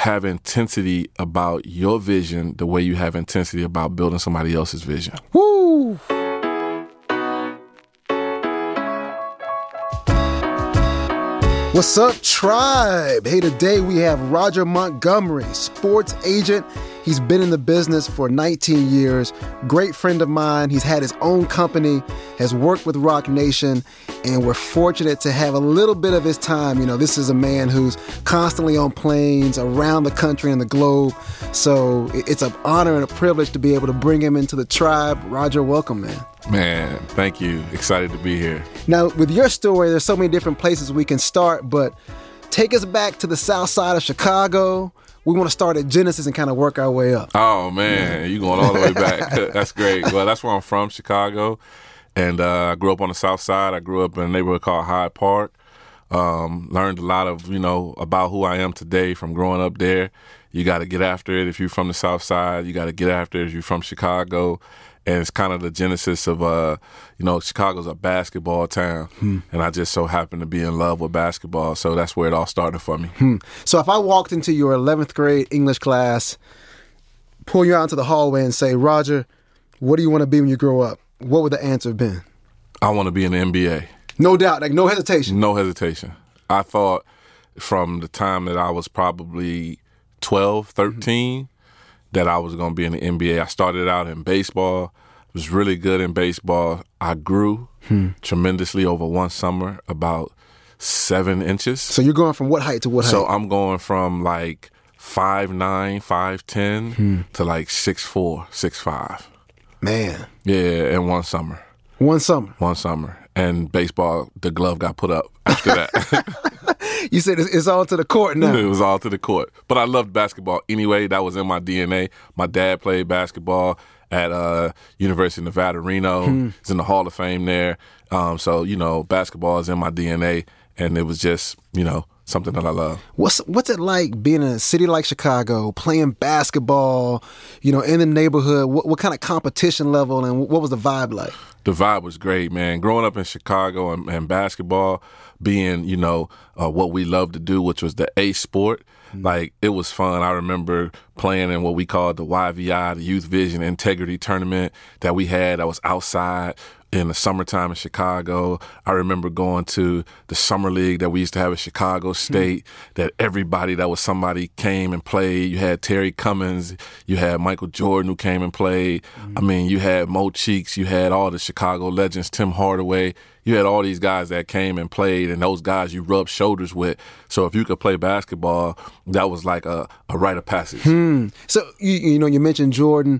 have intensity about your vision the way you have intensity about building somebody else's vision. Woo! What's up, Tribe? Hey, today we have Roger Montgomery, sports agent. He's been in the business for 19 years. Great friend of mine. He's had his own company, has worked with Roc Nation, and we're fortunate to have a little bit of his time. You know, this is a man who's constantly on planes around the country and the globe. So it's an honor and a privilege to be able to bring him into the Tribe. Roger, welcome, man. Man, thank you. Excited to be here. Now, with your story, there's so many different places we can start, but take us back to the south side of Chicago. We want to start at Genesis and kind of work our way up. Oh, man, you going all the way back. That's great. Well, that's where I'm from, Chicago. And I grew up on the south side. I grew up in a neighborhood called Hyde Park. Learned a lot of, about who I am today from growing up there. You got to get after it if you're from the south side. You got to get after it if you're from Chicago. And it's kind of the genesis of, Chicago's a basketball town. And I just so happen to be in love with basketball. So that's where it all started for me. So if I walked into your 11th grade English class, pull you out into the hallway and say, Roger, what do you want to be when you grow up? What would the answer have been? I want to be in the NBA. No doubt. Like, no hesitation. No hesitation. I thought from the time that I was probably 12, 13, that I was going to be in the NBA. I started out in baseball, was really good in baseball. I grew tremendously over one summer, about 7 inches. So you're going from what height to what height? So I'm going from like 5'9", 5'10", to like 6'4", 6'5". Man. Yeah, in one summer. One summer? One summer. And baseball, the glove got put up after that. You said it's all to the court now. It was all to the court. But I loved basketball anyway. That was in my DNA. My dad played basketball at University of Nevada, Reno. He's in the Hall of Fame there. So, basketball is in my DNA. And it was just, something that I love. What's it like being in a city like Chicago, playing basketball, in the neighborhood? What kind of competition level and what was the vibe like? The vibe was great, man. Growing up in Chicago and basketball being, what we love to do, which was the A sport, like it was fun. I remember playing in what we called the YVI, the Youth Vision Integrity Tournament that we had that was outside in the summertime in Chicago. I remember going to the summer league that we used to have at Chicago State, that everybody that was somebody came and played. You had Terry Cummins, you had Michael Jordan who came and played. I mean, you had Mo Cheeks, you had all the Chicago legends, Tim Hardaway. You had all these guys that came and played, and those guys you rubbed shoulders with. So if you could play basketball, that was like a rite of passage. So, you mentioned Jordan.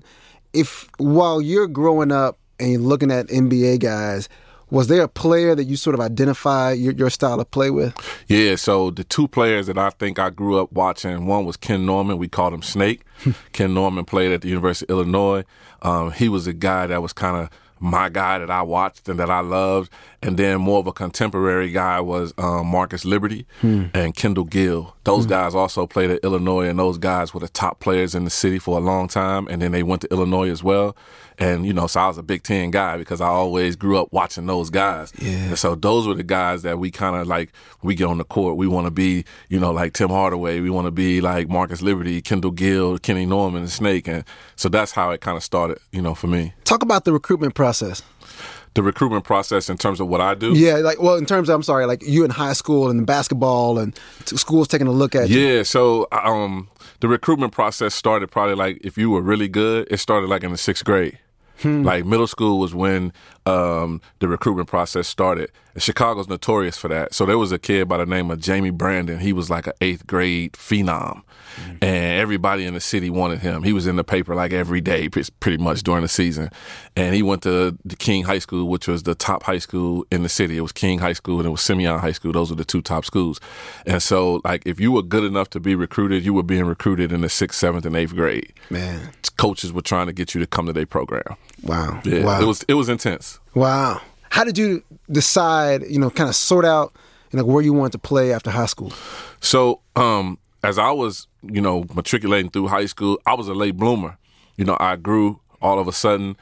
While you're growing up, and you're looking at NBA guys, was there a player that you sort of identify your style of play with? Yeah, so the two players that I think I grew up watching, one was Ken Norman. We called him Snake. Ken Norman played at the University of Illinois. He was a guy that was kind of my guy that I watched and that I loved. And then more of a contemporary guy was Marcus Liberty and Kendall Gill. Those guys also played at Illinois, and those guys were the top players in the city for a long time. And then they went to Illinois as well. And, so I was a Big Ten guy because I always grew up watching those guys. Yeah. And so those were the guys that we kind of like, we get on the court, we want to be, like Tim Hardaway. We want to be like Marcus Liberty, Kendall Gill, Kenny Norman, and Snake. And so that's how it kind of started, for me. Talk about the recruitment process. The recruitment process in terms of what I do? Yeah, in terms of, like you in high school and basketball and schools taking a look at you. Yeah, so the recruitment process started probably like, if you were really good, it started like in the 6th grade. Like middle school was when the recruitment process started. And Chicago's notorious for that. So there was a kid by the name of Jamie Brandon. He was like an 8th grade phenom. And everybody in the city wanted him. He was in the paper like every day, pretty much during the season. And he went to the King High School, which was the top high school in the city. It was King High School and it was Simeon High School. Those were the two top schools. And so, like, if you were good enough to be recruited, you were being recruited in the 6th, 7th, and 8th grade. Man. Coaches were trying to get you to come to their program. Wow. Yeah, wow. It was intense. Wow. How did you decide, kind of sort out, where you wanted to play after high school? So, as I was, matriculating through high school, I was a late bloomer. I grew all of a sudden.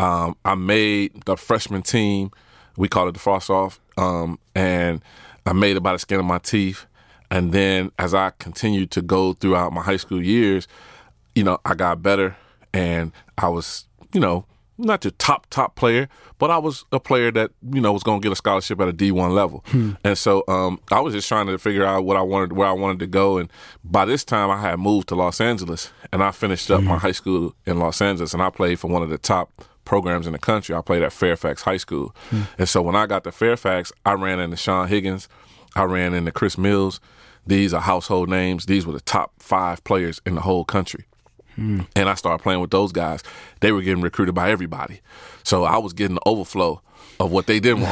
I made the freshman team. We called it the Frost Off. And I made it by the skin of my teeth. And then as I continued to go throughout my high school years, I got better, and I was, not your top player, but I was a player that, was going to get a scholarship at a D1 level. And so I was just trying to figure out where I wanted to go. And by this time, I had moved to Los Angeles, and I finished up my high school in Los Angeles, and I played for one of the top programs in the country. I played at Fairfax High School. And so when I got to Fairfax, I ran into Sean Higgins. I ran into Chris Mills. These are household names. These were the top 5 players in the whole country. And I started playing with those guys. They were getting recruited by everybody. So I was getting the overflow of what they didn't want.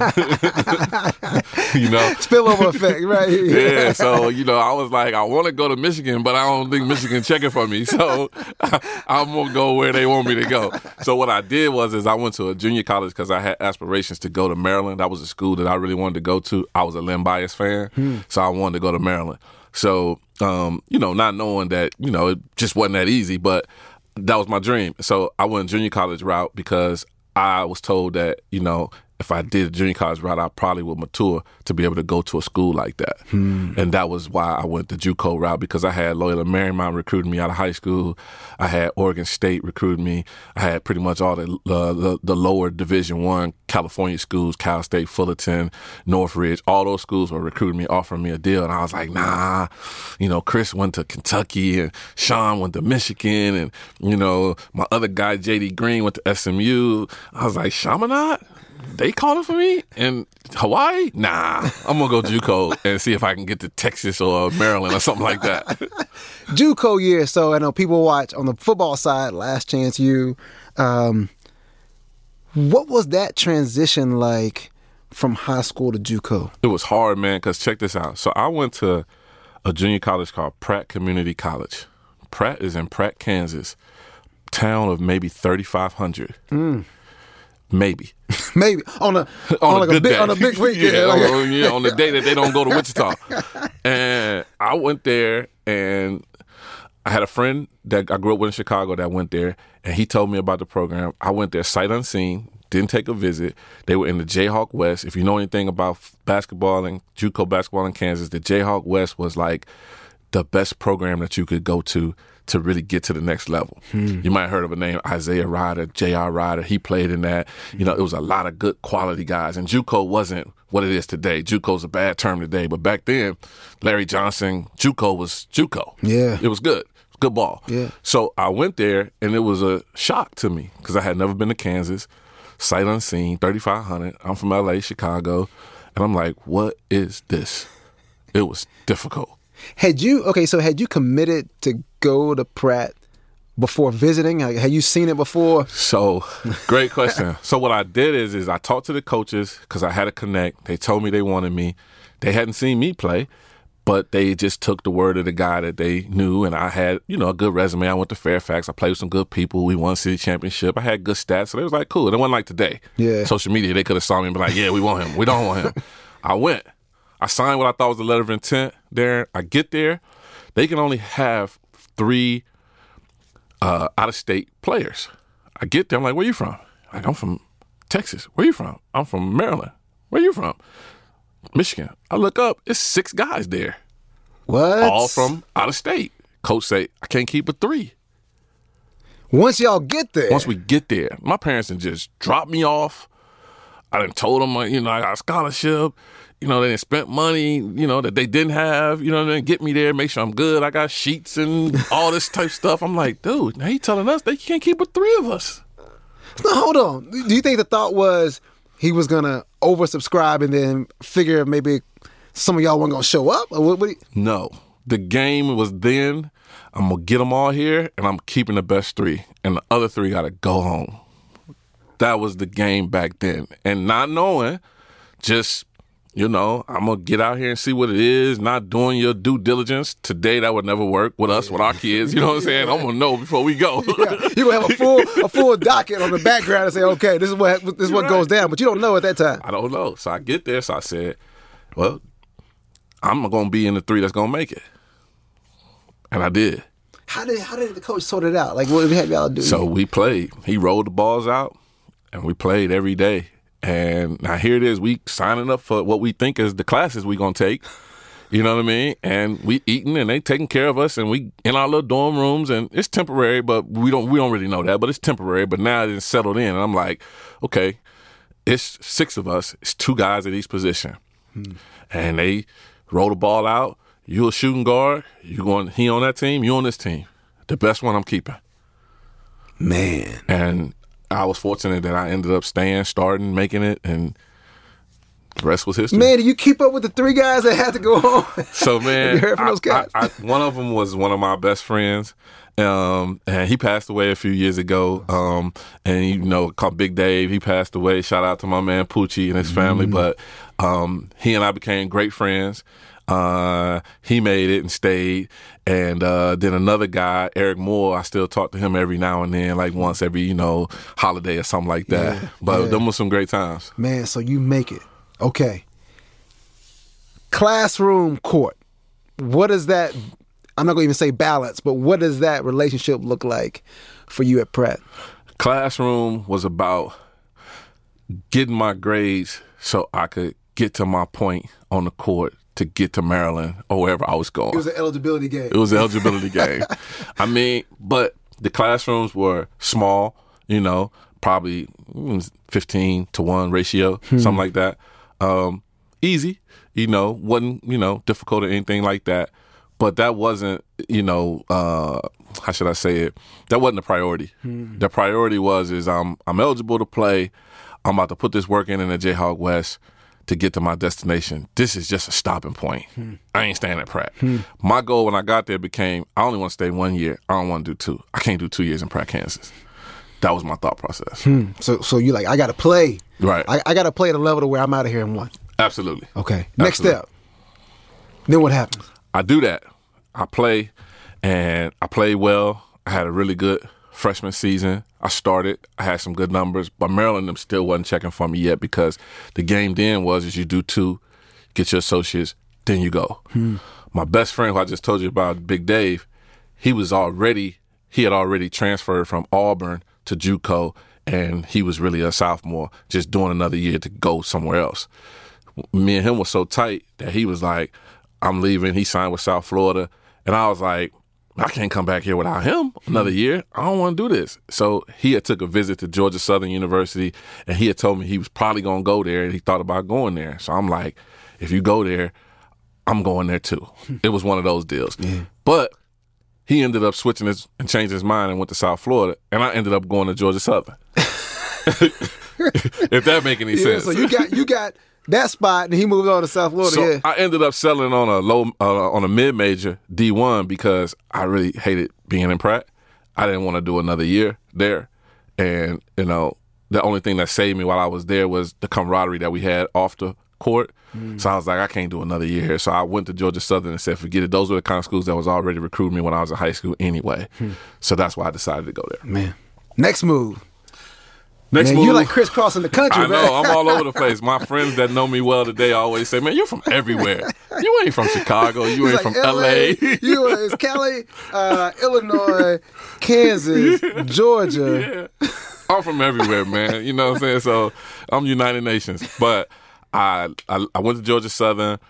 Spillover effect, right? Yeah, so, I was like, I want to go to Michigan, but I don't think Michigan checking for me. So I'm going to go where they want me to go. So what I did was I went to a junior college because I had aspirations to go to Maryland. That was a school that I really wanted to go to. I was a Len Bias fan, so I wanted to go to Maryland. So, not knowing that, it just wasn't that easy, but that was my dream. So I went junior college route because I was told that, if I did a junior college route, I probably would mature to be able to go to a school like that. And that was why I went the JUCO route, because I had Loyola Marymount recruiting me out of high school. I had Oregon State recruiting me. I had pretty much all the lower Division I California schools, Cal State, Fullerton, Northridge. All those schools were recruiting me, offering me a deal. And I was like, nah. Chris went to Kentucky, and Sean went to Michigan, and, my other guy, J.D. Green, went to SMU. I was like, Chaminade? They calling for me? And Hawaii? Nah, I'm going to go JUCO and see if I can get to Texas or Maryland or something like that. JUCO year. So I know people watch on the football side, Last Chance U. What was that transition like from high school to JUCO? It was hard, man, because check this out. So I went to a junior college called Pratt Community College. Pratt is in Pratt, Kansas, town of maybe 3,500. Maybe on a big weekend. On the day that they don't go to Wichita. And I went there, and I had a friend that I grew up with in Chicago that went there, and he told me about the program. I went there sight unseen, didn't take a visit. They were in the Jayhawk West. If you know anything about basketball and JUCO basketball in Kansas, the Jayhawk West was like the best program that you could go to really get to the next level. You might have heard of a name, Isaiah Ryder, J.R. Ryder. He played in that. It was a lot of good quality guys. And JUCO wasn't what it is today. JUCO's a bad term today. But back then, Larry Johnson, JUCO was JUCO. Yeah. It was good. Good ball. Yeah. So I went there, and it was a shock to me because I had never been to Kansas. Sight unseen, 3,500. I'm from L.A., Chicago. And I'm like, what is this? It was difficult. Had you committed to go to Pratt before visiting? Had you seen it before? So, great question. So what I did is I talked to the coaches because I had a connect. They told me they wanted me. They hadn't seen me play, but they just took the word of the guy that they knew, and I had, a good resume. I went to Fairfax. I played with some good people. We won city championship. I had good stats, so they was like, cool. It wasn't like today. Yeah. Social media, they could have saw me and be like, yeah, we want him. We don't want him. I went. I signed what I thought was the letter of intent there. I get there. They can only have 3 out-of-state players. I get there. I'm like, where you from? Like, I'm from Texas. Where you from? I'm from Maryland. Where you from? Michigan. I look up. It's 6 guys there. What? All from out of state. Coach say, I can't keep a 3. Once y'all get there. Once we get there. My parents done just dropped me off. I done told them, I got a scholarship. They done spent money, that they didn't have, get me there, make sure I'm good. I got sheets and all this type stuff. I'm like, dude, now he telling us they can't keep but 3 of us. No, hold on. Do you think the thought was he was going to oversubscribe and then figure maybe some of y'all weren't going to show up? Or what? No. The game was then, I'm going to get them all here, and I'm keeping the best 3. And the other 3 got to go home. That was the game back then. And not knowing, just... I'm going to get out here and see what it is, not doing your due diligence. Today, that would never work with us, with our kids. You know what I'm saying? I'm going to know before we go. Yeah. You're going to have a full docket on the background and say, okay, this is what goes down. But you don't know at that time. I don't know. So I get there. So I said, well, I'm going to be in the 3 that's going to make it. And I did. How did the coach sort it out? Like, what did he have y'all do? So we played. He rolled the balls out, and we played every day. And now here it is, we signing up for what we think is the classes we going to take. You know what I mean? And we eating and they taking care of us and we in our little dorm rooms and it's temporary, but we don't really know that, but it's temporary. But now it's settled in and I'm like, okay, it's 6 of us. It's 2 guys at each position. And they roll the ball out. You a shooting guard. He on that team, you on this team. The best one I'm keeping. Man. And I was fortunate that I ended up staying, starting, making it, and the rest was history. Man, did you keep up with the 3 guys that had to go home? So, man, you heard from those guys? One of them was one of my best friends, and he passed away a few years ago. And, called Big Dave, he passed away. Shout out to my man Poochie and his family. But he and I became great friends. He made it and stayed. And then another guy, Eric Moore, I still talk to him every now and then, like once every, holiday or something like that. Yeah, but them were some great times. Man, so you make it. Okay. Classroom court. What is that? I'm not going to even say balance, but what does that relationship look like for you at Pratt? Classroom was about getting my grades so I could get to my point on the court to get to Maryland or wherever I was going. It was an eligibility game. It was an eligibility game. I mean, but the classrooms were small, probably 15-to-1 ratio, something like that. Easy, wasn't, difficult or anything like that. But that wasn't, how should I say it? That wasn't the priority. The priority is I'm eligible to play. I'm about to put this work in the Jayhawk West to get to my destination. This is just a stopping point. I ain't staying at Pratt. My goal when I got there became, I only want to stay 1 year. I don't want to do 2. I can't do 2 years in Pratt, Kansas. That was my thought process. So you're like, I got to play. Right. I got to play at a level to where I'm out of here in 1. Absolutely. Okay. Next step. Then what happens? I do that. I play, and I played well. I had a really good freshman season. I started. I had some good numbers, but Maryland them still wasn't checking for me yet because the game then is you do 2, get your associates, then you go. My best friend, who I just told you about, Big Dave, he had already transferred from Auburn to JUCO, and he was really a sophomore, just doing another year to go somewhere else. Me and him were so tight that he was like, I'm leaving. He signed with South Florida. And I was like, I can't come back here without him another year. I don't want to do this. So he had took a visit to Georgia Southern University, and he had told me he was probably going to go there, and he thought about going there. So I'm like, if you go there, I'm going there too. It was one of those deals. Yeah. But he ended up switching and changed his mind and went to South Florida, and I ended up going to Georgia Southern. If that make any sense. So you got that spot, and he moved on to South Florida. So I ended up settling on a mid-major D1 because I really hated being in Pratt. I didn't want to do another year there, and the only thing that saved me while I was there was the camaraderie that we had off the court. So I was like, I can't do another year here. So I went to Georgia Southern and said, forget it. Those were the kind of schools that was already recruiting me when I was in high school anyway. So that's why I decided to go there. Man, next move. Next move. You're like crisscrossing the country, man. I know. I'm all over the place. My friends that know me well today always say, man, you're from everywhere. You ain't from Chicago. You ain't from L.A. It's Cali, Illinois, Kansas, Georgia. Yeah. I'm from everywhere, man. You know what I'm saying? So I'm United Nations. But I went to Georgia Southern,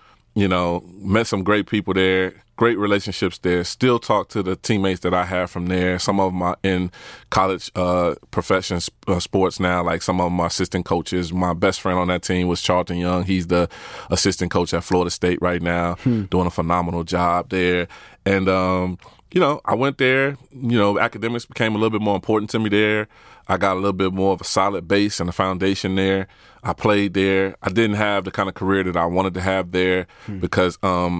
met some great people there, great relationships there. Still talk to the teammates that I have from there. Some of them are in college profession sports now, like some of them are assistant coaches. My best friend on that team was Charlton Young. He's the assistant coach at Florida State right now, doing a phenomenal job there. And, I went there. Academics became a little bit more important to me there. I got a little bit more of a solid base and a foundation there. I played there. I didn't have the kind of career that I wanted to have there because,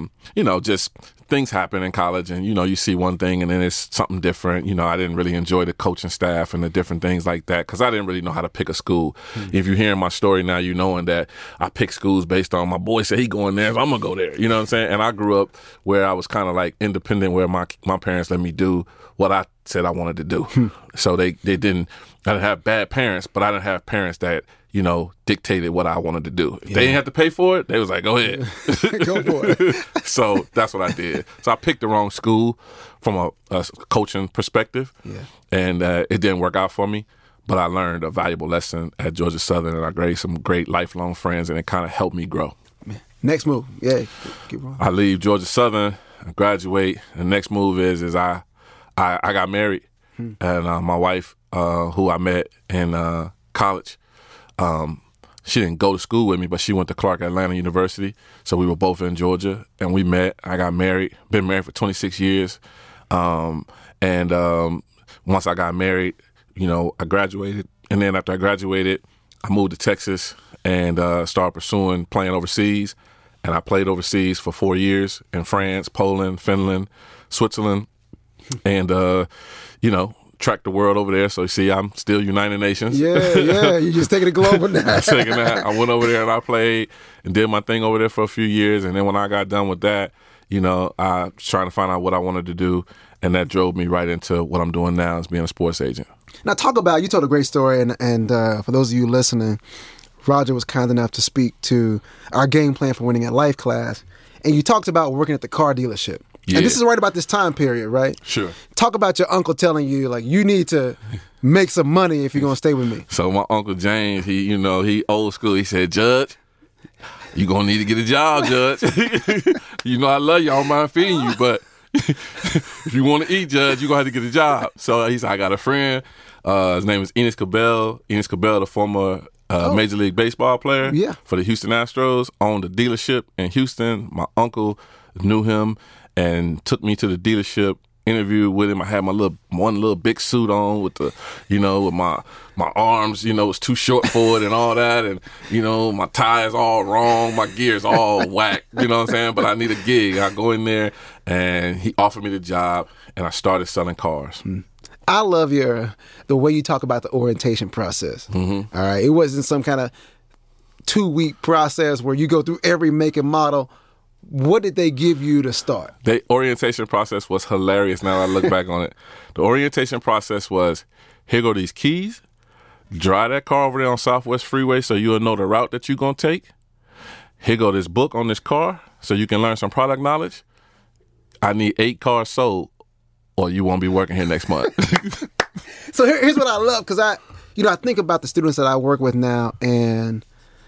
just things happen in college and, you see one thing and then it's something different. I didn't really enjoy the coaching staff and the different things like that because I didn't really know how to pick a school. If you're hearing my story now, you knowing that I pick schools based on my boy said he going there, so I'm going to go there. You know what I'm saying? And I grew up where I was kind of like independent, where my parents let me do what I said I wanted to do. So I didn't have bad parents, but I didn't have parents that, dictated what I wanted to do. If they didn't have to pay for it, they was like, go ahead. Go for it. So that's what I did. So I picked the wrong school from a coaching perspective, and it didn't work out for me. But I learned a valuable lesson at Georgia Southern, and I made some great lifelong friends, and it kind of helped me grow. Next move. Yeah. Keep going. I leave Georgia Southern, I graduate. The next move is I got married. And my wife, who I met in college, she didn't go to school with me, but she went to Clark Atlanta University. So we were both in Georgia, and we met. I got married. Been married for 26 years. And once I got married, I graduated. And then after I graduated, I moved to Texas and started pursuing playing overseas. And I played overseas for 4 years in France, Poland, Finland, Switzerland, and tracked the world over there. So you see, I'm still United Nations. Yeah. You just taking it global now. Taking that. I went over there and I played and did my thing over there for a few years. And then when I got done with that, I was trying to find out what I wanted to do, and that drove me right into what I'm doing now, as being a sports agent. Now, you told a great story, and for those of you listening, Roger was kind enough to speak to our game plan for winning at life class, and you talked about working at the car dealership. Yeah. And this is right about this time period, right? Sure. Talk about your uncle telling you, like, you need to make some money if you're going to stay with me. So my Uncle James, he old school. He said, Judge, you going to need to get a job, Judge. I love you. I don't mind feeding you, but if you want to eat, Judge, you're going to have to get a job. So he said, I got a friend. His name is Enos Cabell. Enos Cabell, the former Major League Baseball player for the Houston Astros, owned a dealership in Houston. My uncle knew him and took me to the dealership, interviewed with him. I had my one little big suit on with the, with my arms, was too short for it and all that. And, my tie's all wrong. My gear's all whack, you know what I'm saying? But I need a gig. I go in there and he offered me the job and I started selling cars. I love the way you talk about the orientation process. Mm-hmm. All right. It wasn't some kind of 2-week process where you go through every make and model. What did they give you to start? The orientation process was hilarious now that I look back on it. The orientation process was, here go these keys, drive that car over there on Southwest Freeway so you'll know the route that you're going to take. Here go this book on this car so you can learn some product knowledge. I need 8 cars sold or you won't be working here next month. So here's what I love, because I think about the students that I work with now, and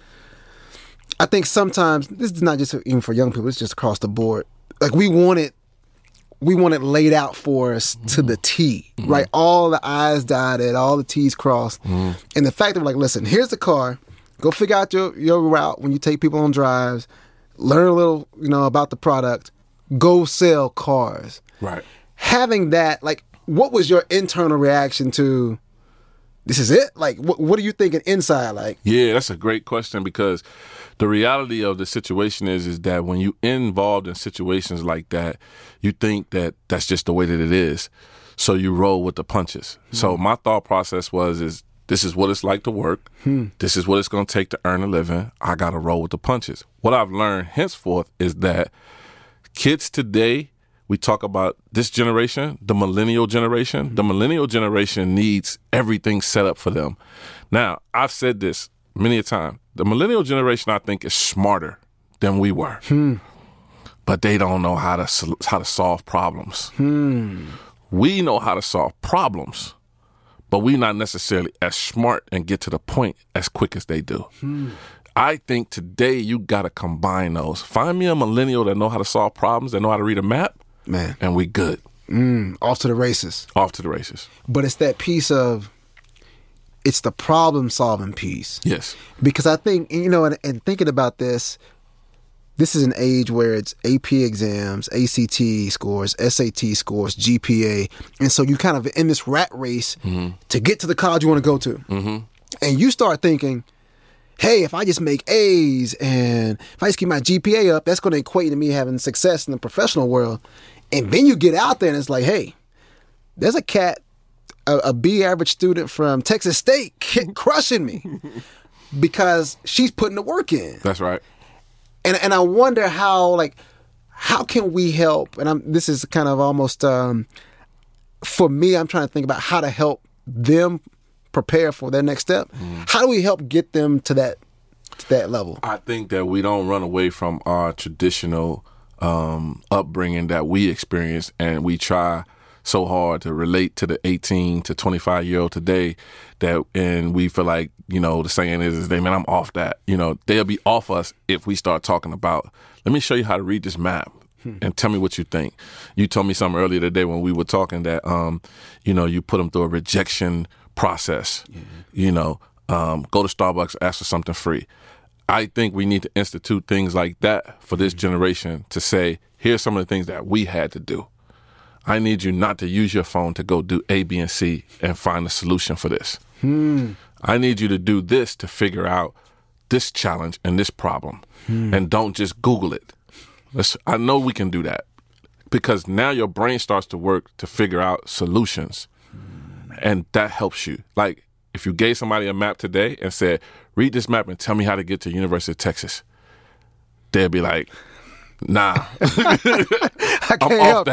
I think sometimes, this is not just even for young people, it's just across the board. Like, we want it laid out for us to the T, right? All the I's dotted, all the T's crossed. And the fact that we're like, listen, here's the car. Go figure out your route when you take people on drives. Learn a little, about the product. Go sell cars. Right. Having that, like, what was your internal reaction to, this is it? Like, what are you thinking inside? Like, yeah, that's a great question, because the reality of the situation is that when you involved in situations like that, you think that that's just the way that it is. So you roll with the punches. So my thought process is this is what it's like to work. This is what it's going to take to earn a living. I got to roll with the punches. What I've learned henceforth is that kids today, we talk about this generation, the millennial generation. The millennial generation needs everything set up for them. Now, I've said this many a time. The millennial generation, I think, is smarter than we were. But they don't know how to solve problems. We know how to solve problems, but we're not necessarily as smart and get to the point as quick as they do. I think today you got to combine those. Find me a millennial that know how to solve problems, that know how to read a map, man, and we good. Off to the races. Off to the races. But it's that piece of, it's the problem-solving piece. Yes. Because I think, and thinking about this is an age where it's AP exams, ACT scores, SAT scores, GPA. And so you kind of in this rat race to get to the college you want to go to. And you start thinking, hey, if I just make A's and if I just keep my GPA up, that's going to equate to me having success in the professional world. And then you get out there and it's like, hey, there's a cat, a B average student from Texas State crushing me because she's putting the work in. That's right. And I wonder how can we help? And this is kind of almost, for me, I'm trying to think about how to help them prepare for their next step. How do we help get them to that level? I think that we don't run away from our traditional upbringing that we experienced, and we try so hard to relate to the 18 to 25-year-old today and we feel like, the saying is man, I'm off that. They'll be off us if we start talking about, let me show you how to read this map and tell me what you think. You told me something earlier today when we were talking that, you put them through a rejection process. Go to Starbucks, ask for something free. I think we need to institute things like that for this generation to say, here's some of the things that we had to do. I need you not to use your phone to go do A, B, and C and find a solution for this. I need you to do this to figure out this challenge and this problem. And don't just Google it. I know we can do that because now your brain starts to work to figure out solutions. And that helps you. Like, if you gave somebody a map today and said, read this map and tell me how to get to University of Texas, they'd be like, nah, I can't I'm help off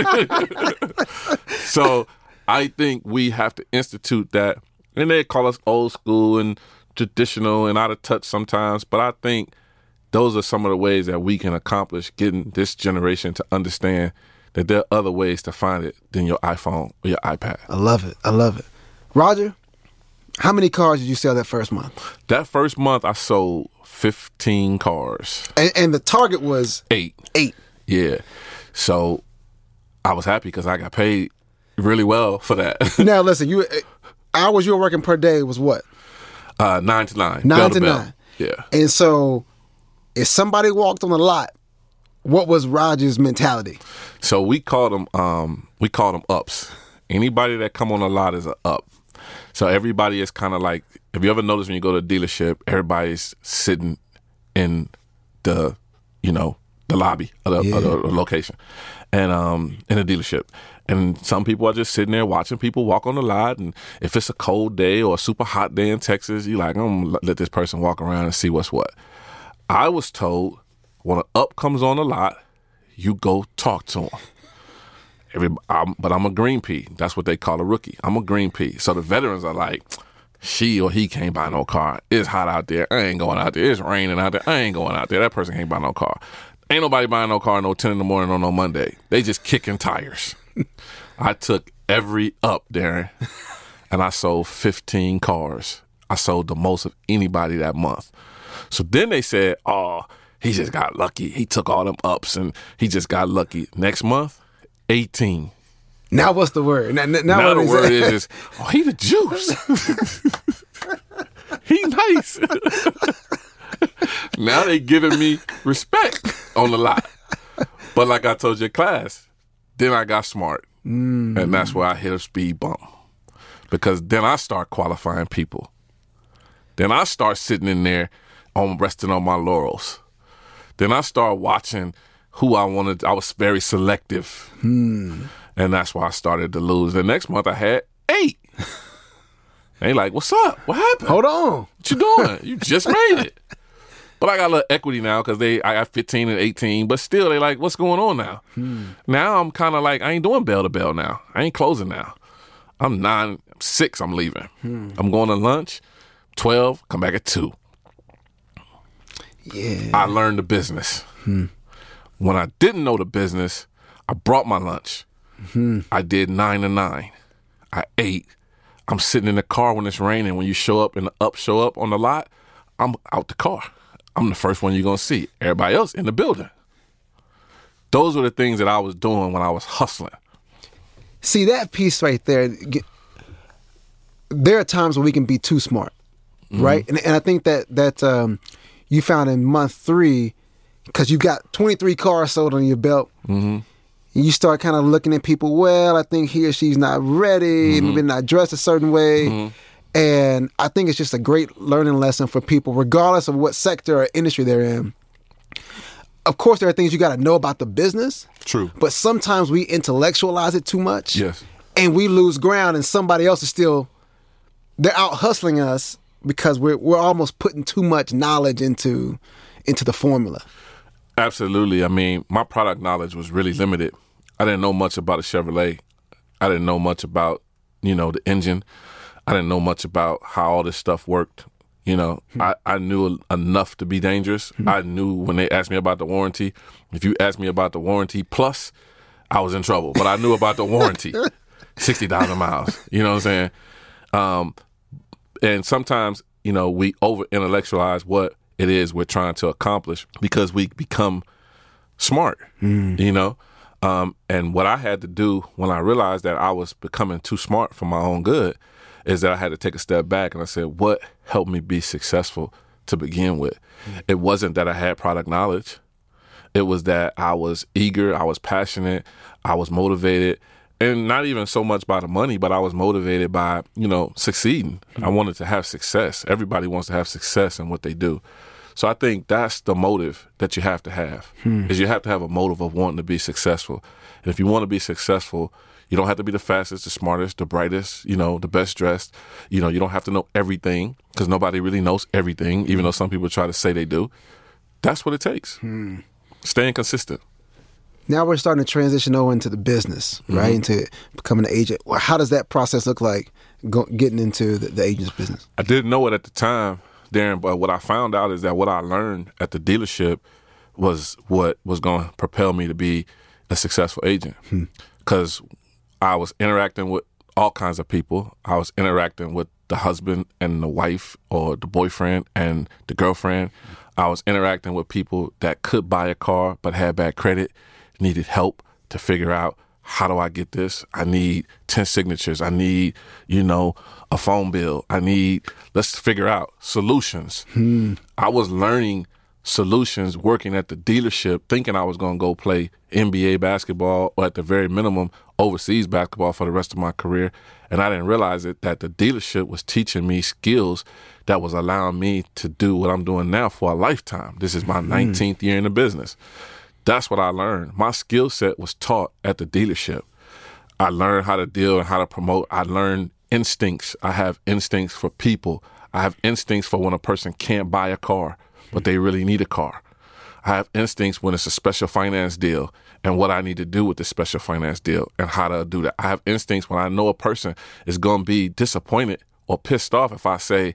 that. So I think we have to institute that. And they call us old school and traditional and out of touch sometimes. But I think those are some of the ways that we can accomplish getting this generation to understand that there are other ways to find it than your iPhone or your iPad. I love it. Roger, how many cars did you sell that first month? That first month, I sold 15 cars. And the target was? 8. 8. Yeah. So I was happy because I got paid really well for that. Now, listen, hours you were working per day was what? 9 to 9. 9 to 9. Yeah. And so if somebody walked on the lot, what was Roger's mentality? So we called them ups. Anybody that come on the lot is an up. So everybody is kind of like, if you ever notice when you go to a dealership, everybody's sitting in the lobby of the location and in a dealership. And some people are just sitting there watching people walk on the lot. And if it's a cold day or a super hot day in Texas, you're like, I'm going to let this person walk around and see what's what. I was told when an up comes on the lot, you go talk to him. But I'm a green pea. That's what they call a rookie. I'm a green pea. So the veterans are like, she or he can't buy no car. It's hot out there. I ain't going out there. It's raining out there. I ain't going out there. That person can't buy no car. Ain't nobody buying no car no 10 in the morning on no Monday. They just kicking tires. I took every up, Darren, and I sold 15 cars. I sold the most of anybody that month. So then they said, oh, he just got lucky. He took all them ups and he just got lucky. Next month, 18. Now what's the word? Now the word is, oh, he the juice. He nice. Now they giving me respect on the lot. But like I told your class, then I got smart. And that's where I hit a speed bump. Because then I start qualifying people. Then I start sitting in there resting on my laurels. Then I start watching who I wanted. I was very selective. And that's why I started to lose. The next month I had 8. They like, what's up? What happened? Hold on. What you doing? You just made it. But I got a little equity now because I got 15 and 18. But still, they like, what's going on now? Now I'm kind of like, I ain't doing bell to bell now. I ain't closing now. I'm 6, I'm leaving. I'm going to lunch, 12, come back at 2. Yeah. I learned the business. When I didn't know the business, I brought my lunch. I did 9 to 9. I ate. I'm sitting in the car when it's raining. When you show up and the ups show up on the lot, I'm out the car. I'm the first one you're going to see. Everybody else in the building. Those were the things that I was doing when I was hustling. See, that piece right there, there are times when we can be too smart, right? And I think that you found in month 3, because you've got 23 cars sold on your belt, you start kind of looking at people, well, I think he or she's not ready, maybe not dressed a certain way. And I think it's just a great learning lesson for people, regardless of what sector or industry they're in. Of course, there are things you got to know about the business. True. But sometimes we intellectualize it too much. Yes. And we lose ground, and somebody else is still, they're out hustling us because we're almost putting too much knowledge into the formula. Absolutely. I mean, my product knowledge was really limited. I didn't know much about a Chevrolet. I didn't know much about, the engine. I didn't know much about how all this stuff worked. I knew enough to be dangerous. I knew when they asked me about the warranty, if you asked me about the warranty plus, I was in trouble. But I knew about the warranty, 60,000 miles. You know what I'm saying? And sometimes, we over-intellectualize what it is we're trying to accomplish because we become smart, and what I had to do when I realized that I was becoming too smart for my own good is that I had to take a step back and I said, what helped me be successful to begin with? It wasn't that I had product knowledge. It was that I was eager, I was passionate, I was motivated, and not even so much by the money, but I was motivated by, succeeding. I wanted to have success. Everybody wants to have success in what they do. So I think that's the motive that you have to have, is you have to have a motive of wanting to be successful. And if you want to be successful, you don't have to be the fastest, the smartest, the brightest, the best dressed. You don't have to know everything because nobody really knows everything, even though some people try to say they do. That's what it takes. Staying consistent. Now we're starting to transition over into the business, right? Into becoming an agent. Well, how does that process look like getting into the agent's business? I didn't know it at the time, Darren, but what I found out is that what I learned at the dealership was what was going to propel me to be a successful agent. Because I was interacting with all kinds of people. I was interacting with the husband and the wife or the boyfriend and the girlfriend. I was interacting with people that could buy a car but had bad credit, needed help to figure out, how do I get this? I need 10 signatures. I need, a phone bill. Let's figure out solutions. I was learning solutions working at the dealership, thinking I was going to go play NBA basketball or at the very minimum overseas basketball for the rest of my career. And I didn't realize that the dealership was teaching me skills that was allowing me to do what I'm doing now for a lifetime. This is my 19th year in the business. That's what I learned. My skill set was taught at the dealership. I learned how to deal and how to promote. I learned instincts. I have instincts for people. I have instincts for when a person can't buy a car, but they really need a car. I have instincts when it's a special finance deal and what I need to do with the special finance deal and how to do that. I have instincts when I know a person is going to be disappointed or pissed off if I say,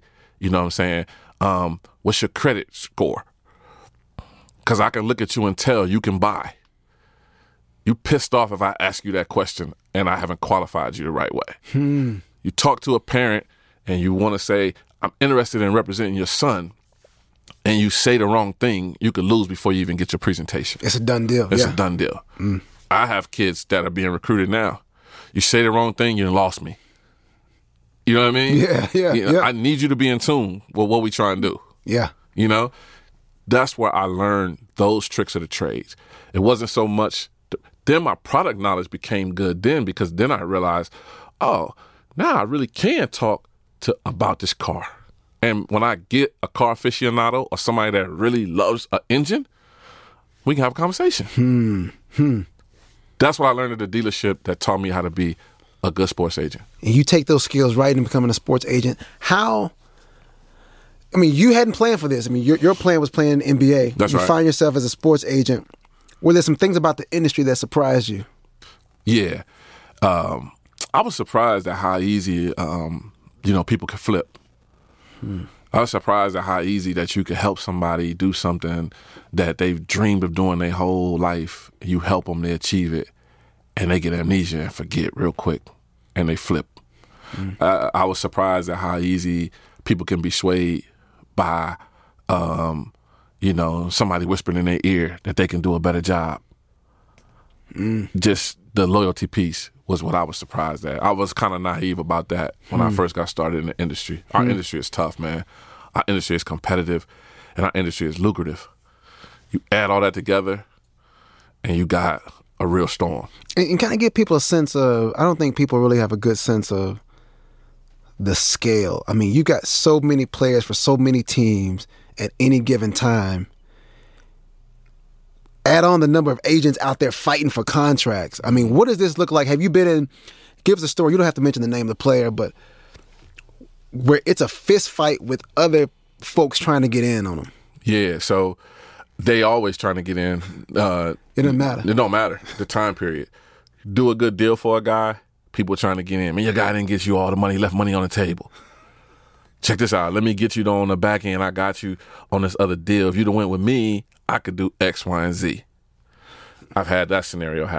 what's your credit score? Because I can look at you and tell you can buy. You pissed off if I ask you that question and I haven't qualified you the right way. You talk to a parent and you want to say, I'm interested in representing your son, and you say the wrong thing, you could lose before you even get your presentation. It's a done deal. It's a done deal. I have kids that are being recruited now. You say the wrong thing, you lost me. You know what I mean? Yeah. I need you to be in tune with what we try and do. Yeah. That's where I learned those tricks of the trades. It wasn't so much, then my product knowledge became good then, because then I realized, now I really can talk about this car. And when I get a car aficionado or somebody that really loves an engine, we can have a conversation. That's what I learned at the dealership that taught me how to be a good sports agent. And you take those skills right into becoming a sports agent. You hadn't planned for this. Your plan was playing NBA. That's right. You find yourself as a sports agent. Were there some things about the industry that surprised you? Yeah. I was surprised at how easy, people could flip. I was surprised at how easy that you could help somebody do something that they've dreamed of doing their whole life. You help them to achieve it, and they get amnesia and forget real quick, and they flip. I was surprised at how easy people can be swayed by, somebody whispering in their ear that they can do a better job. Just the loyalty piece was what I was surprised at. I was kind of naive about that when I first got started in the industry. Our industry is tough, man. Our industry is competitive, and our industry is lucrative. You add all that together, and you got a real storm. And kind of give people a sense of, I don't think people really have a good sense of the scale. You got so many players for so many teams at any given time. Add on the number of agents out there fighting for contracts. What does this look like? Have you been in, give us a story, you don't have to mention the name of the player, but where it's a fist fight with other folks trying to get in on them? Yeah, so they always trying to get in. It doesn't matter. It don't matter, the time period. Do a good deal for a guy, people trying to get in. Your guy didn't get you all the money, left money on the table. Check this out. Let me get you on the back end. I got you on this other deal. If you'd have went with me, I could do X, Y, and Z. I've had that scenario happen.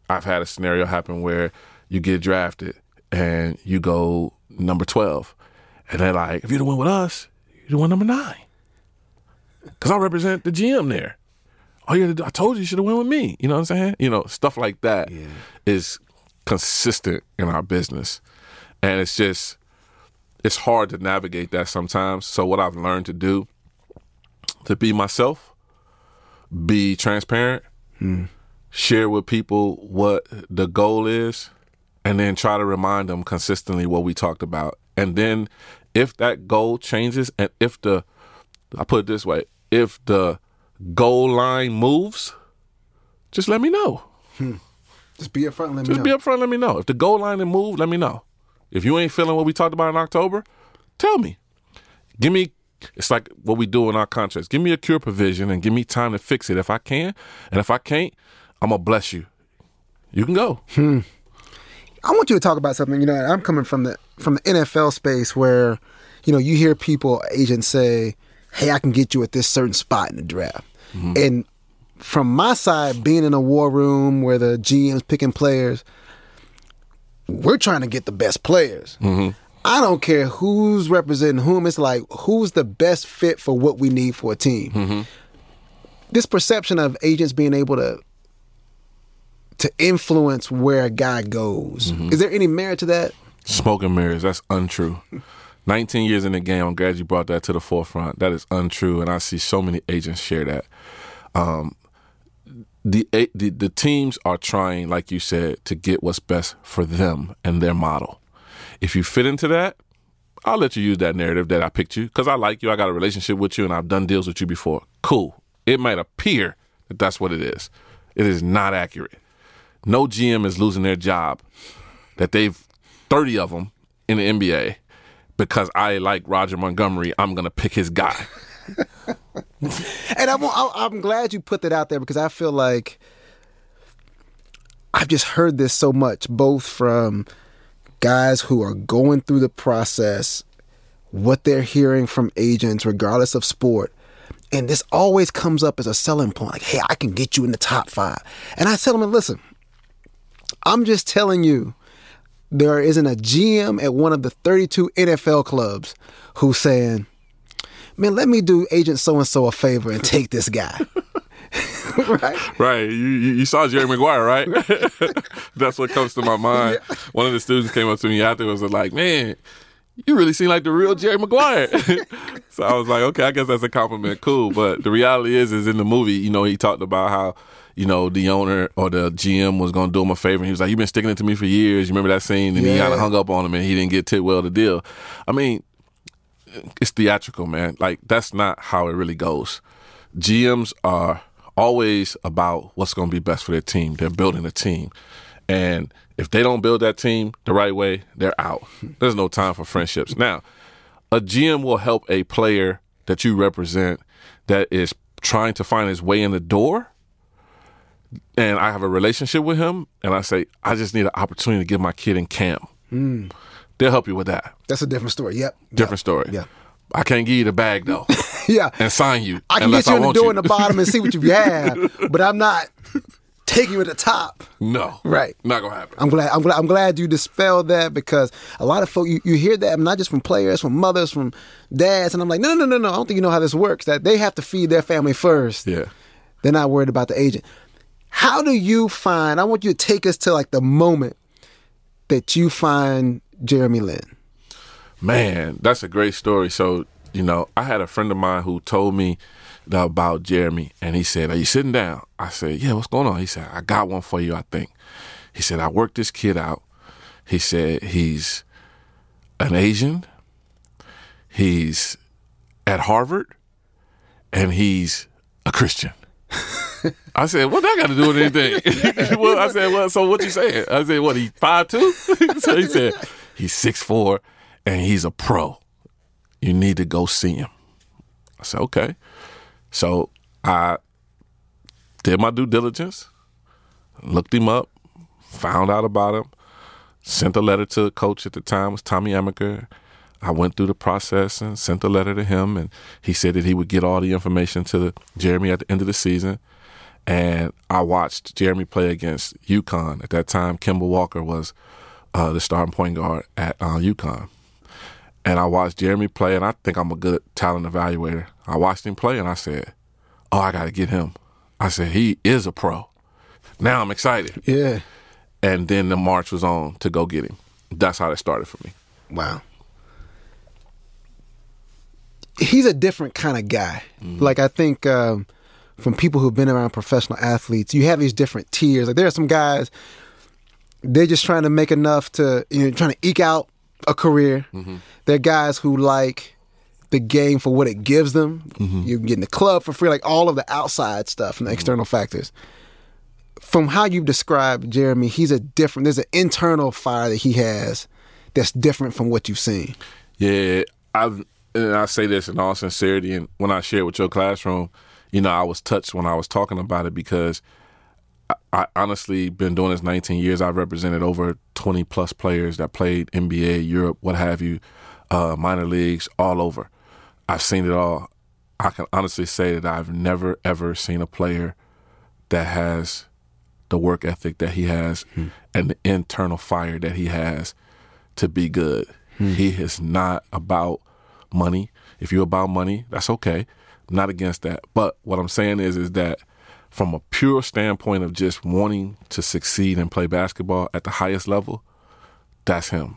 I've had a scenario happen where you get drafted and you go number 12. And they're like, if you'd have went with us, you'd have won number 9. Because I represent the GM there. All you had to do, I told you should have went with me. You know what I'm saying? Stuff like that is consistent in our business. And it's hard to navigate that sometimes. So what I've learned to do, to be myself, be transparent, share with people what the goal is, and then try to remind them consistently what we talked about. And then if that goal changes, and I put it this way, if the goal line moves, just let me know. Just be upfront and let me know. Just be upfront and let me know. If the goal line didn't move, let me know. If you ain't feeling what we talked about in October, tell me. It's like what we do in our contracts. Give me a cure provision and give me time to fix it if I can. And if I can't, I'm going to bless you. You can go. I want you to talk about something. I'm coming from the NFL space where, you hear people, agents say, hey, I can get you at this certain spot in the draft. Mm-hmm. And from my side, being in a war room where the GM's picking players, we're trying to get the best players. Mm-hmm. I don't care who's representing whom. It's like, who's the best fit for what we need for a team? Mm-hmm. This perception of agents being able to influence where a guy goes, is there any merit to that? Smoke and mirrors. That's untrue. 19 years in the game, I'm glad you brought that to the forefront. That is untrue, and I see so many agents share that. The teams are trying, like you said, to get what's best for them and their model. If you fit into that, I'll let you use that narrative that I picked you because I like you, I got a relationship with you, and I've done deals with you before. Cool. It might appear that that's what it is. It is not accurate. No GM is losing their job, that they've 30 of them in the NBA, because I like Roger Montgomery, I'm going to pick his guy. And I'm glad you put that out there because I feel like I've just heard this so much, both from guys who are going through the process, what they're hearing from agents, regardless of sport. And this always comes up as a selling point. Like, hey, I can get you in the top 5. And I tell them, listen, I'm just telling you, there isn't a GM at one of the 32 NFL clubs who's saying, man, let me do agent so-and-so a favor and take this guy. Right. You saw Jerry Maguire, right? That's what comes to my mind. Yeah. One of the students came up to me afterwards and was like, man, you really seem like the real Jerry Maguire. So I was like, okay, I guess that's a compliment. Cool. But the reality is in the movie, he talked about how, the owner or the GM was going to do him a favor. And he was like, you've been sticking it to me for years. You remember that scene? And he kind of hung up on him and he didn't get Tidwell the deal. I mean, it's theatrical, man. Like, that's not how it really goes. GMs are always about what's going to be best for their team. They're building a team. And if they don't build that team the right way, they're out. There's no time for friendships. Now, a GM will help a player that you represent that is trying to find his way in the door, and I have a relationship with him, and I say, I just need an opportunity to get my kid in camp. They'll help you with that. That's a different story. Yep. Different story. Yeah. I can't give you the bag, though. Yeah. And sign you. I can get you in the door in the bottom and see what you have, but I'm not taking you at the top. No. Right. Not going to happen. I'm glad you dispelled that because a lot of folks, you hear that, not just from players, from mothers, from dads, and I'm like, no. I don't think you know how this works, that they have to feed their family first. Yeah. They're not worried about the agent. How do you find, I want you to take us to like the moment that you find Jeremy Lin. Man, that's a great story. So, I had a friend of mine who told me about Jeremy, and he said, are you sitting down? I said, yeah, what's going on? He said, I got one for you, I think. He said, I worked this kid out. He said, he's an Asian, he's at Harvard, and he's a Christian. I said, what that got to do with anything? Well, I said, well, so what you saying? I said, what, he's 5'2"? So he said, he's 6'4", and he's a pro. You need to go see him. I said, okay. So I did my due diligence, looked him up, found out about him, sent a letter to a coach at the time, was Tommy Amaker. I went through the process and sent a letter to him, and he said that he would get all the information to Jeremy at the end of the season. and I watched Jeremy play against UConn. At that time, Kemba Walker was the starting point guard at UConn. And I watched Jeremy play, and I think I'm a good talent evaluator. I watched him play, and I said, oh, I got to get him. I said, he is a pro. Now I'm excited. Yeah. And then the march was on to go get him. That's how it started for me. Wow. He's a different kind of guy. Mm-hmm. Like, I think from people who've been around professional athletes, you have these different tiers. Like, there are some guys, they're just trying to make enough to, trying to eke out a career. Mm-hmm. There are guys who like the game for what it gives them. Mm-hmm. You can get in the club for free, like all of the outside stuff and the external factors. From how you've described Jeremy, there's an internal fire that he has that's different from what you've seen. Yeah, and I say this in all sincerity, and when I shared with your classroom, I was touched when I was talking about it, because I honestly been doing this 19 years. I've represented over 20 plus players that played NBA, Europe, what have you, minor leagues, all over. I've seen it all. I can honestly say that I've never, ever seen a player that has the work ethic that he has and the internal fire that he has to be good. He is not about money. If you're about money, that's okay. I'm not against that. But what I'm saying is that from a pure standpoint of just wanting to succeed and play basketball at the highest level, that's him.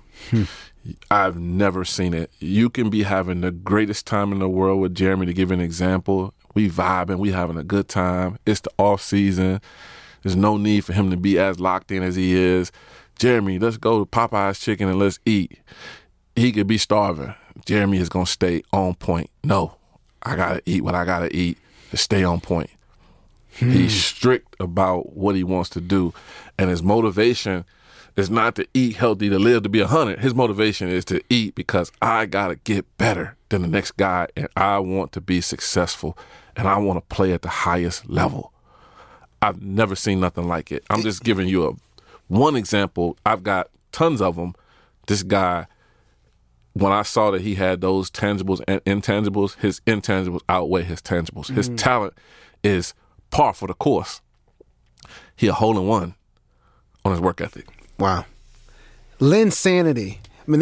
I've never seen it. You can be having the greatest time in the world with Jeremy. To give an example, we vibing, we having a good time. It's the off season. There's no need for him to be as locked in as he is. Jeremy, let's go to Popeye's Chicken and let's eat. He could be starving. Jeremy is going to stay on point. No, I got to eat what I got to eat to stay on point. He's strict about what he wants to do. And his motivation is not to eat healthy, to live to be 100. His motivation is to eat because I got to get better than the next guy, and I want to be successful, and I want to play at the highest level. I've never seen nothing like it. I'm just giving you one example. I've got tons of them. This guy, when I saw that he had those tangibles and intangibles, his intangibles outweigh his tangibles. His talent is par for the course. He a hole-in-one on his work ethic. Wow. Linsanity. I'm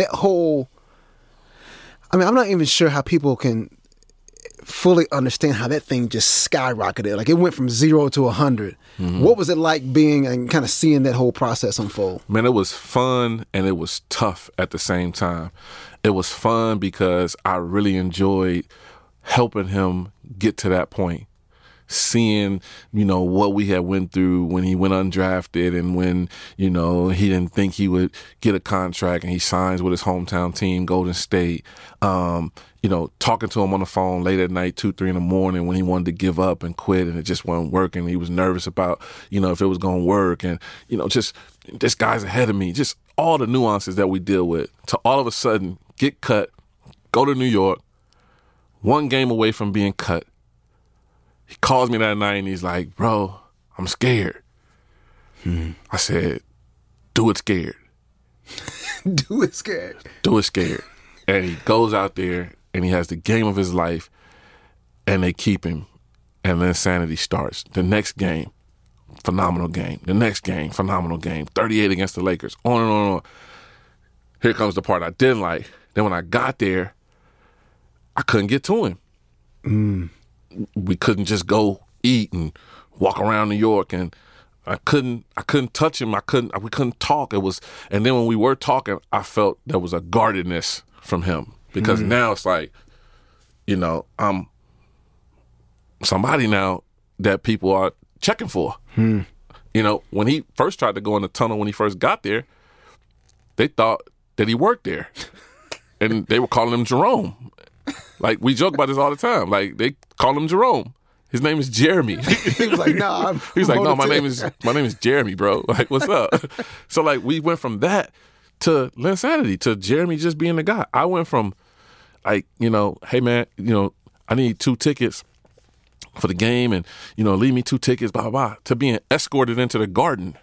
not even sure how people can fully understand how that thing just skyrocketed. Like, it went from 0 to 100. Mm-hmm. What was it like being and kind of seeing that whole process unfold? Man, it was fun and it was tough at the same time. It was fun because I really enjoyed helping him get to that point. Seeing, what we had went through when he went undrafted and when, he didn't think he would get a contract and he signs with his hometown team, Golden State. Talking to him on the phone late at night, 2, 3 in the morning when he wanted to give up and quit and it just wasn't working. He was nervous about, if it was going to work and, just this guy's ahead of me. Just all the nuances that we deal with to all of a sudden get cut, go to New York, one game away from being cut. He calls me that night and he's like, bro, I'm scared. I said, do it scared. Do it scared. Do it scared. And he goes out there and he has the game of his life and they keep him. And then insanity starts. The next game, phenomenal game. The next game, phenomenal game. 38 against the Lakers. On and on and on. Here comes the part I didn't like. Then when I got there, I couldn't get to him. We couldn't just go eat and walk around New York, and I couldn't touch him. We couldn't talk. And then when we were talking, I felt there was a guardedness from him because now it's like, I'm somebody now that people are checking for. When he first tried to go in the tunnel when he first got there, they thought that he worked there, and they were calling him Jerome. Like, we joke about this all the time. Like, they call him Jerome. His name is Jeremy. He was like, no, my name is Jeremy, bro. Like, what's up? So, like, we went from that to Linsanity, to Jeremy just being the guy. I went from, like, hey, man, I need 2 tickets for the game and, leave me 2 tickets, blah, blah, blah, to being escorted into the Garden.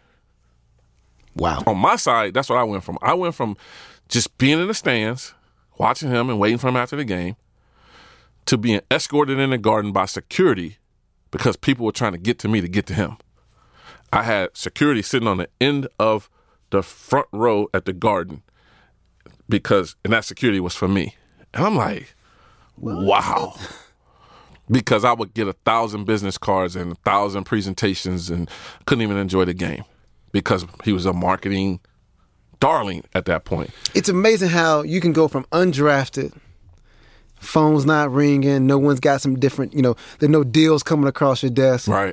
Wow. On my side, that's what I went from. I went from just being in the stands, watching him and waiting for him after the game, to being escorted in the Garden by security because people were trying to get to me to get to him. I had security sitting on the end of the front row at the Garden and that security was for me. And I'm like, wow. Because I would get 1,000 business cards and 1,000 presentations and couldn't even enjoy the game because he was a marketing darling at that point. It's amazing how you can go from undrafted, phone's not ringing, no one's got some different, there's no deals coming across your desk. Right.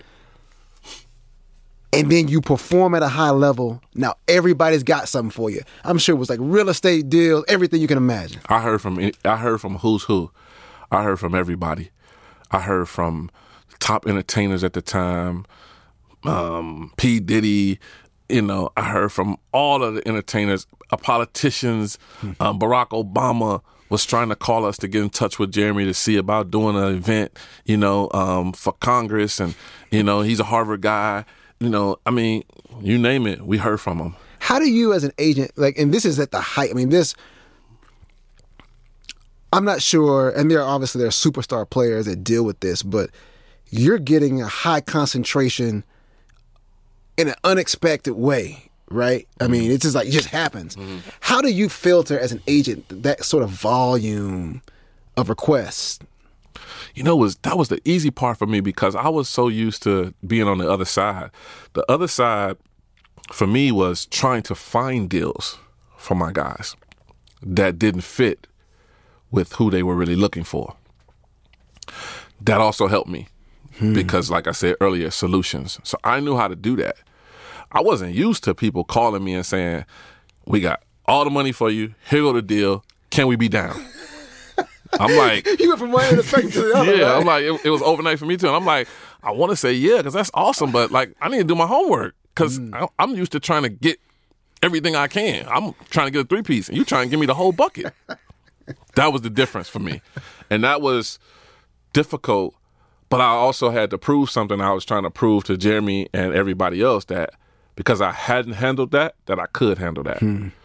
And then you perform at a high level. Now everybody's got something for you. I'm sure it was like real estate deals, everything you can imagine. I heard from who's who. I heard from everybody. I heard from top entertainers at the time, P. Diddy. I heard from all of the entertainers, politicians. Barack Obama was trying to call us to get in touch with Jeremy to see about doing an event, for Congress. And, he's a Harvard guy. You name it, we heard from him. How do you as an agent, and this is at the height, I'm not sure, and there are superstar players that deal with this, but you're getting a high concentration in an unexpected way, right? It's just like, it just happens. Mm-hmm. How do you filter as an agent that sort of volume of requests? That was the easy part for me because I was so used to being on the other side. The other side for me was trying to find deals for my guys that didn't fit with who they were really looking for. That also helped me because, like I said earlier, solutions. So I knew how to do that. I wasn't used to people calling me and saying, we got all the money for you. Here go the deal. Can we be down? I'm like, you went from one end of the spectrum to the other. Yeah, right? I'm like, it was overnight for me too. And I'm like, I want to say yeah, because that's awesome, but I need to do my homework because I'm used to trying to get everything I can. I'm trying to get a 3-piece, and you trying to give me the whole bucket. That was the difference for me, and that was difficult. But I also had to prove something. I was trying to prove to Jeremy and everybody else that because I hadn't handled that I could handle that.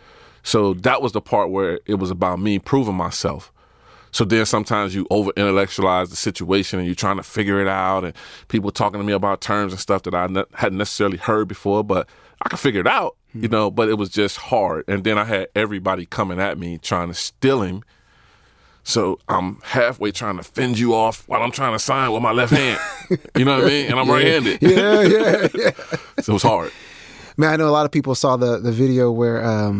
So that was the part where it was about me proving myself. So then sometimes you over-intellectualize the situation and you're trying to figure it out and people talking to me about terms and stuff that I hadn't necessarily heard before, but I could figure it out, but it was just hard. And then I had everybody coming at me trying to steal him. So I'm halfway trying to fend you off while I'm trying to sign with my left hand. You know what I mean? And I'm right-handed. Yeah. So it was hard. Man, I know a lot of people saw the video where,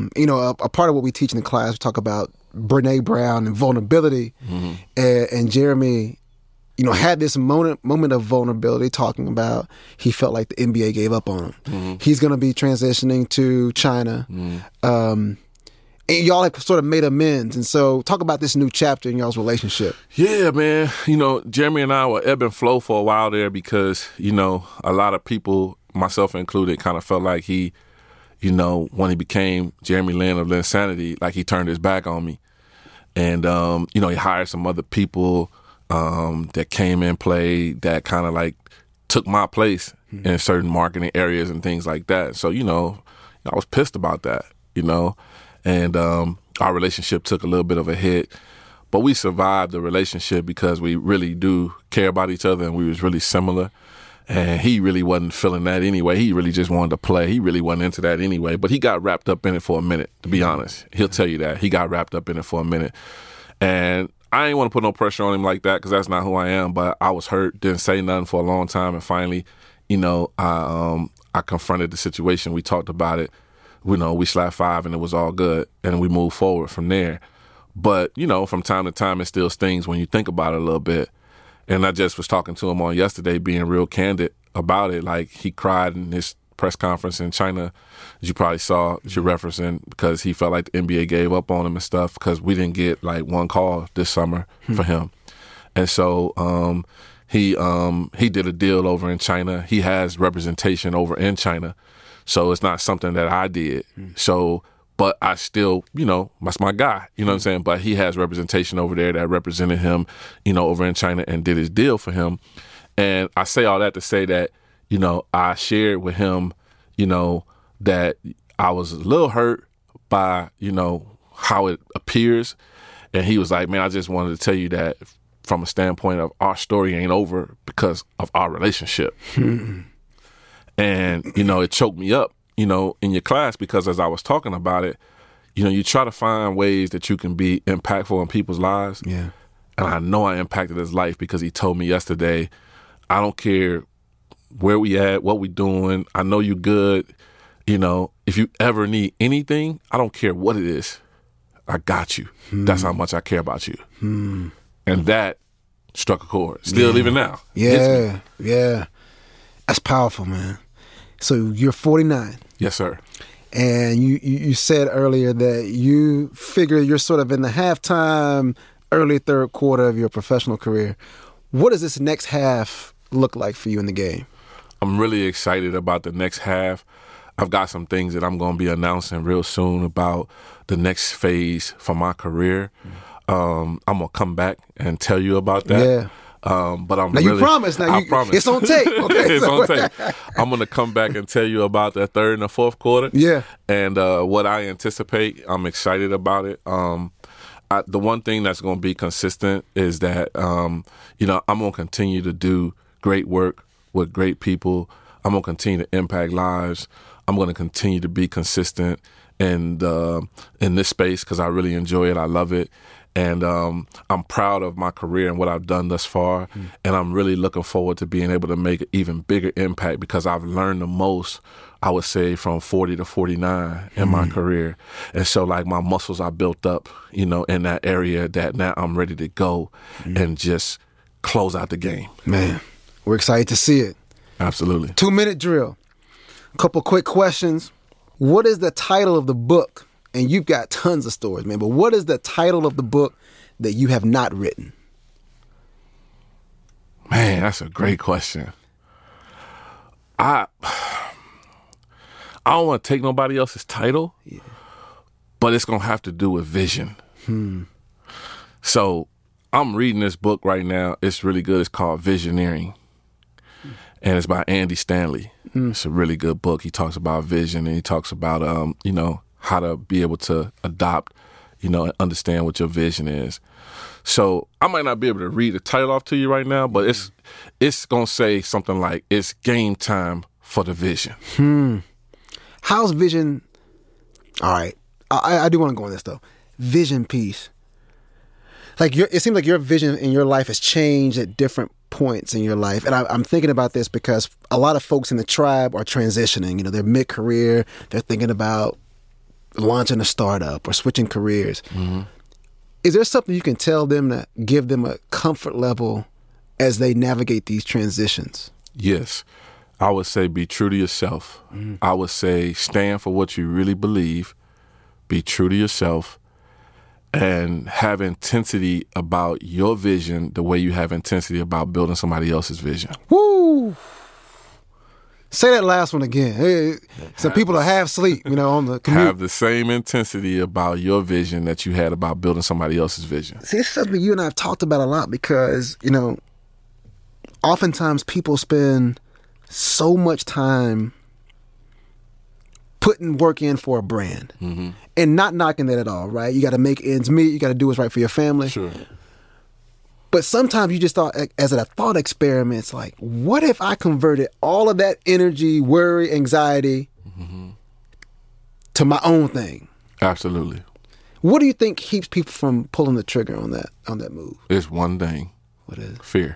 a part of what we teach in the class, we talk about Brene Brown and vulnerability. And Jeremy, had this moment of vulnerability talking about he felt like the NBA gave up on him. He's going to be transitioning to China. And y'all have sort of made amends. And so talk about this new chapter in y'all's relationship. Yeah, man. Jeremy and I were ebb and flow for a while there because, a lot of people, myself included, kind of felt like he, when he became Jeremy Lin of Linsanity, like he turned his back on me. And, he hired some other people that came in play that kind of like took my place in certain marketing areas and things like that. So, I was pissed about that, and our relationship took a little bit of a hit. But we survived the relationship because we really do care about each other and we was really similar. And he really wasn't feeling that anyway. He really just wanted to play. He really wasn't into that anyway. But he got wrapped up in it for a minute, to be honest. He'll tell you that. He got wrapped up in it for a minute. And I ain't want to put no pressure on him like that because that's not who I am. But I was hurt, didn't say nothing for a long time. And finally, I confronted the situation. We talked about it. We slapped 5 and it was all good. And we moved forward from there. But, from time to time, it still stings when you think about it a little bit. And I just was talking to him on yesterday, being real candid about it. Like, he cried in his press conference in China, as you probably saw, that you're referencing, because he felt like the NBA gave up on him and stuff because we didn't get, like, one call this summer for him. And so he did a deal over in China. He has representation over in China. So it's not something that I did. So... But I still, that's my guy, you know what I'm saying? But he has representation over there that represented him, over in China and did his deal for him. And I say all that to say that, I shared with him, that I was a little hurt by, how it appears. And he was like, man, I just wanted to tell you that from a standpoint of our story ain't over because of our relationship. And, it choked me up, in your class, because as I was talking about it, you try to find ways that you can be impactful in people's lives. Yeah. And I know I impacted his life because he told me yesterday, I don't care where we at, what we doing. I know you good. If you ever need anything, I don't care what it is. I got you. That's how much I care about you. And that struck a chord. Still even now. Yeah. That's powerful, man. So you're 49. Yes, sir. And you said earlier that you figure you're sort of in the halftime, early third quarter of your professional career. What does this next half look like for you in the game? I'm really excited about the next half. I've got some things that I'm going to be announcing real soon about the next phase for my career. I'm going to come back and tell you about that. Yeah. But I'm now really, you promise. Now I promise. It's on tape. Okay, it's on tape. I'm going to come back and tell you about the third and the fourth quarter. Yeah. And what I anticipate. I'm excited about it. The one thing that's going to be consistent is that, I'm going to continue to do great work with great people. I'm going to continue to impact lives. I'm going to continue to be consistent in this space because I really enjoy it. I love it. And I'm proud of my career and what I've done thus far. And I'm really looking forward to being able to make an even bigger impact because I've learned the most, I would say, from 40 to 49 in my career. And so, my muscles are built up, in that area that now I'm ready to go and just close out the game. Man, we're excited to see it. Absolutely. 2-minute drill. Couple quick questions. What is the title of the book? And you've got tons of stories, man. But what is the title of the book that you have not written? Man, that's a great question. I don't want to take nobody else's title, but it's going to have to do with vision. So I'm reading this book right now. It's really good. It's called Visioneering. And it's by Andy Stanley. It's a really good book. He talks about vision and he talks about, how to be able to adopt, and understand what your vision is. So I might not be able to read the title off to you right now, but it's going to say something like, it's game time for the vision. How's vision? All right. I do want to go on this, though. Vision piece. It seems like your vision in your life has changed at different points in your life. And I'm thinking about this because a lot of folks in the tribe are transitioning. They're mid-career. They're thinking about launching a startup or switching careers. Is there something you can tell them to give them a comfort level as they navigate these transitions? Yes. I would say be true to yourself. I would say stand for what you really believe. Be true to yourself. And have intensity about your vision the way you have intensity about building somebody else's vision. Woo! Say that last one again. Some people are half asleep, on the commute. Have the same intensity about your vision that you had about building somebody else's vision. See, it's something you and I have talked about a lot because, oftentimes people spend so much time putting work in for a brand and not knocking that at all, right? You got to make ends meet. You got to do what's right for your family. Sure. But sometimes you just thought, as a thought experiment, it's like, what if I converted all of that energy, worry, anxiety to my own thing? Absolutely. What do you think keeps people from pulling the trigger on that move? It's one thing. What is it? Fear.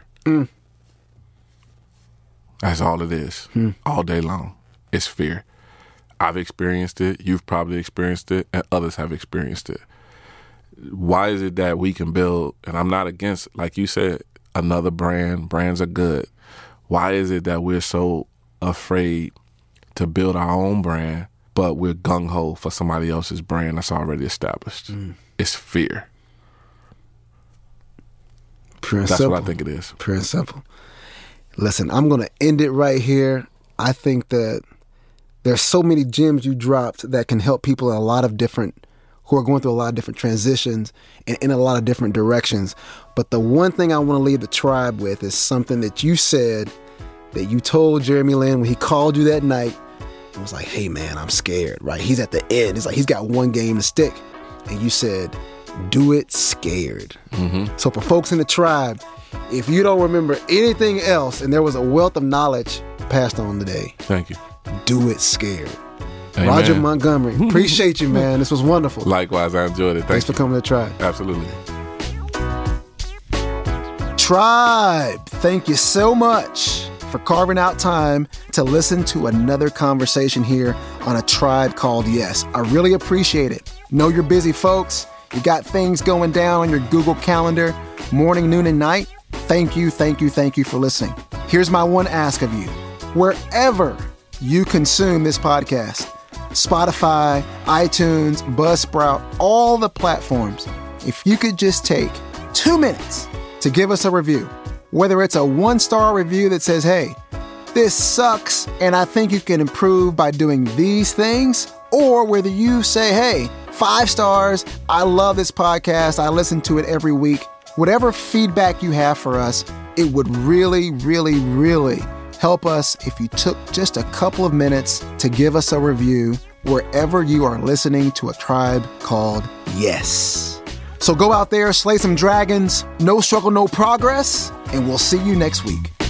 That's all it is. All day long. It's fear. I've experienced it. You've probably experienced it, and others have experienced it. Why is it that we can build, and I'm not against, like you said, another brand. Brands are good. Why is it that we're so afraid to build our own brand, but we're gung-ho for somebody else's brand that's already established? It's fear. Pure and That's simple. what I think it is. Pure and simple. Listen, I'm going to end it right here. I think that there's so many gems you dropped that can help people in who are going through a lot of different transitions and in a lot of different directions. But the one thing I want to leave the tribe with is something that you said that you told Jeremy Lin when he called you that night and was like, hey man, I'm scared, right? He's at the end. He's like, he's got one game to stick. And you said, do it scared. So for folks in the tribe, if you don't remember anything else and there was a wealth of knowledge passed on today, thank you. Do it scared. Amen. Roger Montgomery, appreciate you, man. This was wonderful. Likewise, I enjoyed it. Thanks for coming to the tribe. Absolutely. Tribe, thank you so much for carving out time to listen to another conversation here on A Tribe Called Yes. I really appreciate it. Know you're busy, folks. You got things going down on your Google Calendar, morning, noon, and night. Thank you for listening. Here's my one ask of you. Wherever you consume this podcast, Spotify, iTunes, Buzzsprout, all the platforms, if you could just take 2 minutes to give us a review, whether it's a 1-star review that says, hey, this sucks and I think you can improve by doing these things, or whether you say, hey, 5 stars, I love this podcast, I listen to it every week. Whatever feedback you have for us, it would really, really, really help us if you took just a couple of minutes to give us a review wherever you are listening to A Tribe Called Yes. So go out there, slay some dragons, no struggle, no progress, and we'll see you next week.